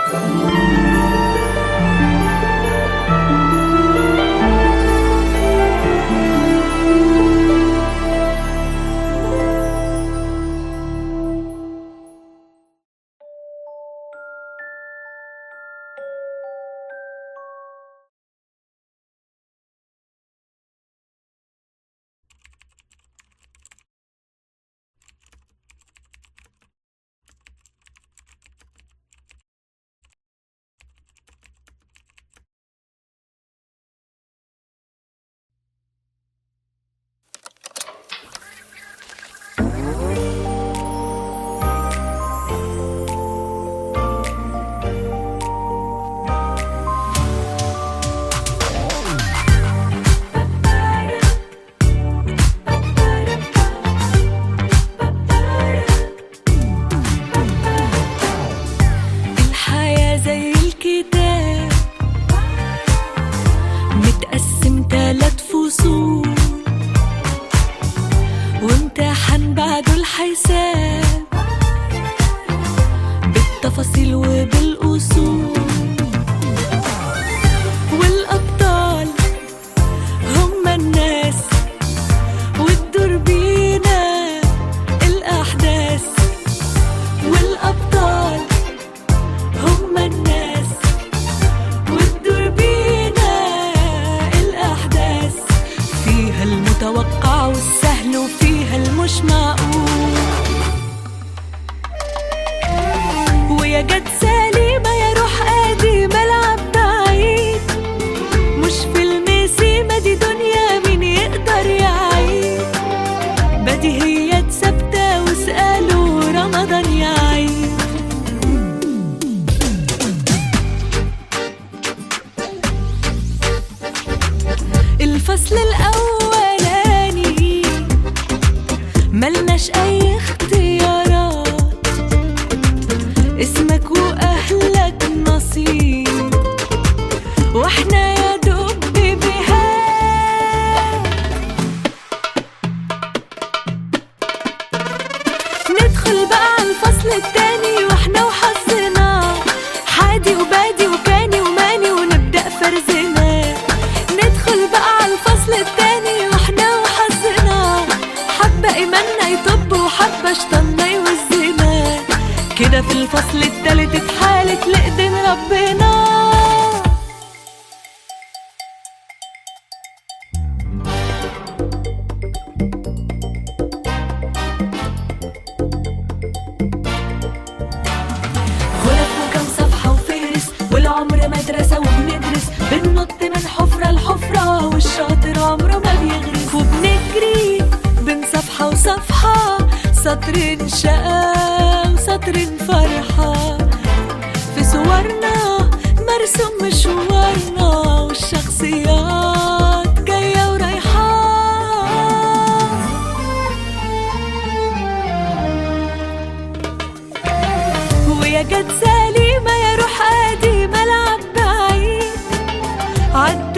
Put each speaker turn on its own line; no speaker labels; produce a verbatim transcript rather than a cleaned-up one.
بالتفاصيل وبالأصول، والأبطال هم الناس والدور بينا الأحداث، والأبطال هم الناس والدور بينا الأحداث، فيها المتوقع والسهل وفيها المش معقول، ويا جت سليمة يا روح قديم ملعب بعيد، مش فيلم سيما دي دنيا مين يقدر يعيد، بديهيات ثابتة واسألوا رمضان يعيد. الفصل الأولاني ملناش أي اختيارات، اسمك وأهلك نصيب واحنا يا دوب بيبيهات، ندخل بقى على الفصل التاني واحنا وحظنا حادي وبادي وكاني وماني ونبدأ فرزنا، ندخل بقى على الفصل التاني واحنا وحظنا حبة إيماننا يطب وحبة شطنا يوزنا، كده في الفصل التالت اتحالت لإيدين ربنا. غلف وكم صفحة وفهرس والعمر مدرسة وبندرس، بننط من حفرة لحفرة والشاطر عمره ما بيغرس، وبنجري بين صفحة وصفحة سطر شقا وسطر فرحة، في صورنا مرسوم مشوارنا والشخصيات جاية ورايحة، ويا جت سليمة يا روح قديم ملعب بعيد،